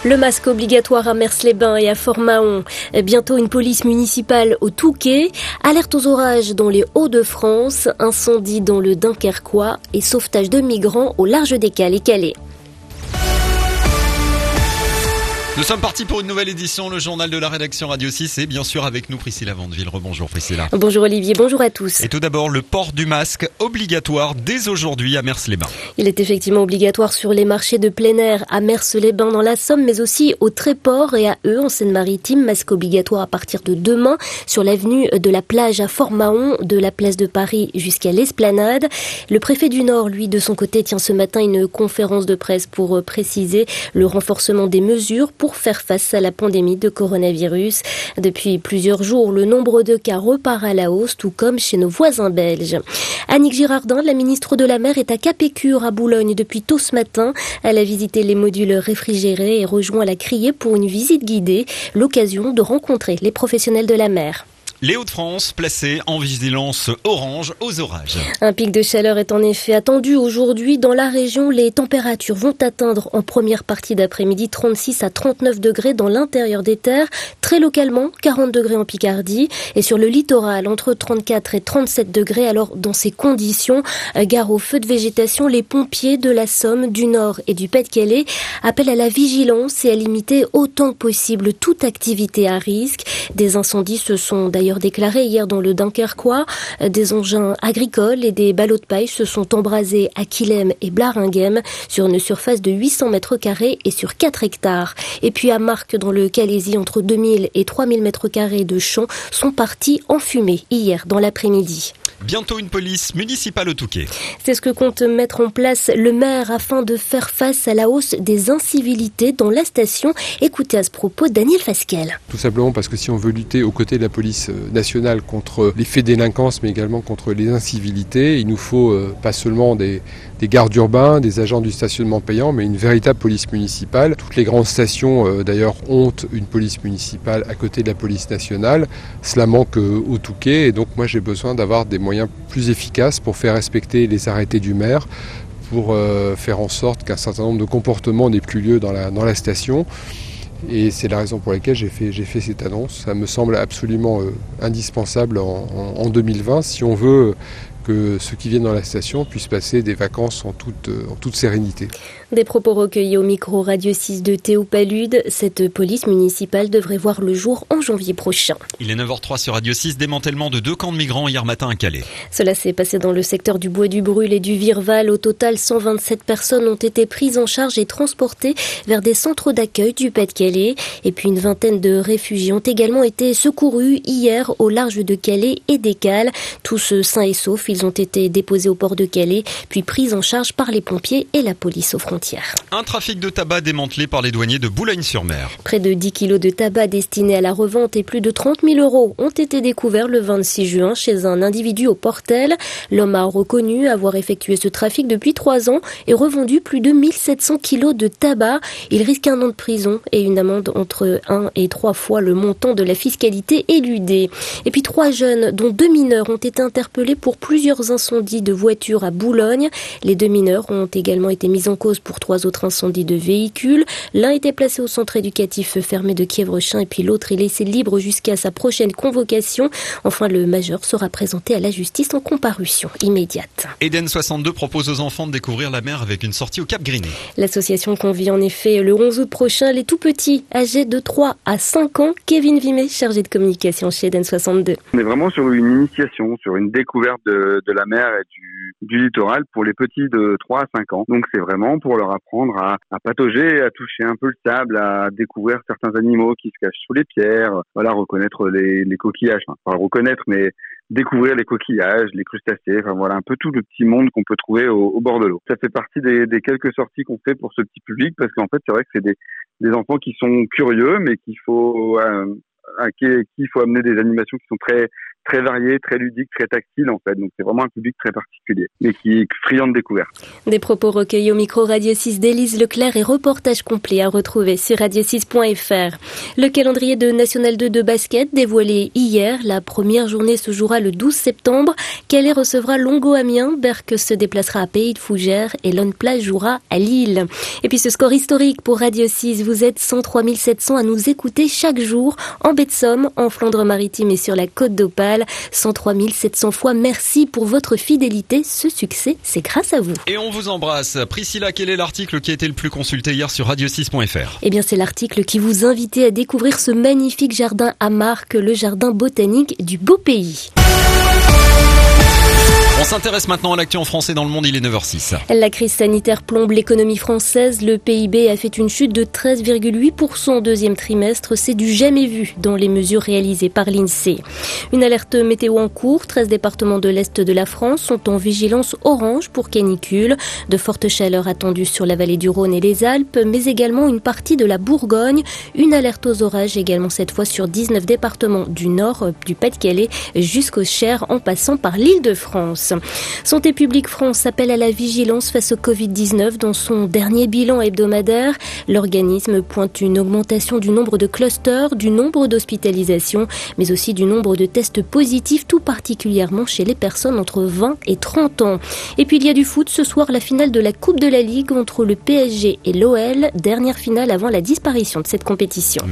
Le masque obligatoire à Mers-les-Bains et à Fort-Mahon. Bientôt une police municipale au Touquet. Alerte aux orages dans les Hauts-de-France. Incendie dans le Dunkerquois et sauvetage de migrants au large des Cales et Calais. Nous sommes partis pour une nouvelle édition, le journal de la rédaction Radio 6 et bien sûr avec nous Priscilla Vandeville. Rebonjour Priscilla. Bonjour Olivier, bonjour à tous. Et tout d'abord le port du masque obligatoire dès aujourd'hui à Mers-les-Bains. Il est effectivement obligatoire sur les marchés de plein air à Mers-les-Bains dans la Somme, mais aussi au Tréport et à Eux en Seine-Maritime. Masque obligatoire à partir de demain sur l'avenue de la plage à Fort-Mahon, de la place de Paris jusqu'à l'Esplanade. Le préfet du Nord, lui, de son côté, tient ce matin une conférence de presse pour préciser le renforcement des mesures pour faire face à la pandémie de coronavirus. Depuis plusieurs jours, le nombre de cas repart à la hausse, tout comme chez nos voisins belges. Annick Girardin, la ministre de la Mer, est à Capécure, à Boulogne, depuis tôt ce matin. Elle a visité les modules réfrigérés et rejoint la Criée pour une visite guidée, l'occasion de rencontrer les professionnels de la mer. Les Hauts-de-France placés en vigilance orange aux orages. Un pic de chaleur est en effet attendu aujourd'hui. Dans la région, les températures vont atteindre en première partie d'après-midi 36 à 39 degrés dans l'intérieur des terres. Très localement, 40 degrés en Picardie. Et sur le littoral, entre 34 et 37 degrés. Alors, dans ces conditions, gare au feu de végétation, les pompiers de la Somme, du Nord et du Pas-de-Calais appellent à la vigilance et à limiter autant que possible toute activité à risque. Des incendies se sont d'ailleurs déclaré hier dans le Dunkerquois. Des engins agricoles et des ballots de paille se sont embrasés à Quilhem et Blaringhem sur une surface de 800 mètres carrés et sur 4 hectares. Et puis à Marques, dans le Calaisis, entre 2000 et 3000 mètres carrés de champs sont partis en fumée hier dans l'après-midi. Bientôt une police municipale au Touquet. C'est ce que compte mettre en place le maire afin de faire face à la hausse des incivilités dans la station. Écoutez à ce propos Daniel Fasquelle. Tout simplement parce que si on veut lutter aux côtés de la police nationale contre les faits de délinquance mais également contre les incivilités, il nous faut pas seulement des gardes urbains, des agents du stationnement payant, mais une véritable police municipale. Toutes les grandes stations d'ailleurs ont une police municipale à côté de la police nationale. Cela manque au Touquet et donc moi j'ai besoin d'avoir des moyens plus efficaces pour faire respecter les arrêtés du maire, pour faire en sorte qu'un certain nombre de comportements n'aient plus lieu dans la station. Et c'est la raison pour laquelle j'ai fait cette annonce. Ça me semble absolument indispensable en 2020 si on veut que ceux qui viennent dans la station puissent passer des vacances en toute sérénité. Des propos recueillis au micro Radio 6 de Théo Palude. Cette police municipale devrait voir le jour en janvier prochain. Il est 9h03 sur Radio 6, démantèlement de 2 camps de migrants hier matin à Calais. Cela s'est passé dans le secteur du Bois du Brûle et du Virval. Au total, 127 personnes ont été prises en charge et transportées vers des centres d'accueil du Pas-de-Calais. Et puis une vingtaine de réfugiés ont également été secourus hier au large de Calais et des Cales. Tous sains et saufs, ils ont été déposés au port de Calais, puis pris en charge par les pompiers et la police aux frontières. Un trafic de tabac démantelé par les douaniers de Boulogne-sur-Mer. Près de 10 kilos de tabac destinés à la revente et plus de 30 000 € ont été découverts le 26 juin chez un individu au Portel. L'homme a reconnu avoir effectué ce trafic depuis 3 ans et revendu plus de 1700 kilos de tabac. Il risque 1 an de prison et une amende entre 1 et 3 fois le montant de la fiscalité éludée. Et puis 3 jeunes, dont 2 mineurs, ont été interpellés pour plusieurs incendies de voitures à Boulogne. Les 2 mineurs ont également été mis en cause pour 3 autres incendies de véhicules. L'un était placé au centre éducatif fermé de Kievrechin et puis l'autre est laissé libre jusqu'à sa prochaine convocation. Enfin, le majeur sera présenté à la justice en comparution immédiate. Eden 62 propose aux enfants de découvrir la mer avec une sortie au Cap Griné. L'association convie en effet le 11 août prochain les tout petits âgés de 3 à 5 ans. Kevin Vimet, chargé de communication chez Eden 62. On est vraiment sur une initiation, sur une découverte de la mer et du littoral pour les petits de 3 à 5 ans. Donc c'est vraiment pour leur apprendre à patauger, à toucher un peu le sable, à découvrir certains animaux qui se cachent sous les pierres, voilà, reconnaître les coquillages. Enfin, pas reconnaître, mais découvrir les coquillages, les crustacés, enfin voilà, un peu tout le petit monde qu'on peut trouver au bord de l'eau. Ça fait partie des quelques sorties qu'on fait pour ce petit public, parce qu'en fait, c'est vrai que c'est des enfants qui sont curieux, mais qu'il faut amener des animations qui sont très très variée, très ludique, très tactile en fait. Donc c'est vraiment un public très particulier, mais qui est friand de découverte. Des propos recueillis au micro Radio 6 d'Élise Leclerc et reportage complet à retrouver sur radio6.fr. Le calendrier de National 2 de basket dévoilé hier. La première journée se jouera le 12 septembre. Calais recevra Longo Amiens, Berck se déplacera à Pays de Fougères et l'Onplage jouera à Lille. Et puis ce score historique pour Radio 6, vous êtes 103 700 à nous écouter chaque jour en baie de Somme, en Flandre-Maritime et sur la Côte d'Opale. 103 700 fois merci pour votre fidélité. Ce succès, c'est grâce à vous. Et on vous embrasse. Priscilla, quel est l'article qui a été le plus consulté hier sur radio6.fr ? Eh bien, c'est l'article qui vous invitait à découvrir ce magnifique jardin à Marques, le jardin botanique du beau pays. On s'intéresse maintenant à l'actu en français dans le monde, il est 9h06. La crise sanitaire plombe l'économie française. Le PIB a fait une chute de 13,8% au deuxième trimestre. C'est du jamais vu dans les mesures réalisées par l'INSEE. Une alerte météo en cours. 13 départements de l'Est de la France sont en vigilance orange pour canicule. De fortes chaleurs attendues sur la vallée du Rhône et les Alpes, mais également une partie de la Bourgogne. Une alerte aux orages également cette fois sur 19 départements du Nord, du Pas-de-Calais jusqu'au Cher en passant par l'Île-de-France. Santé publique France appelle à la vigilance face au Covid-19 dans son dernier bilan hebdomadaire. L'organisme pointe une augmentation du nombre de clusters, du nombre d'hospitalisations, mais aussi du nombre de tests positifs, tout particulièrement chez les personnes entre 20 et 30 ans. Et puis il y a du foot ce soir, la finale de la Coupe de la Ligue entre le PSG et l'OL, dernière finale avant la disparition de cette compétition.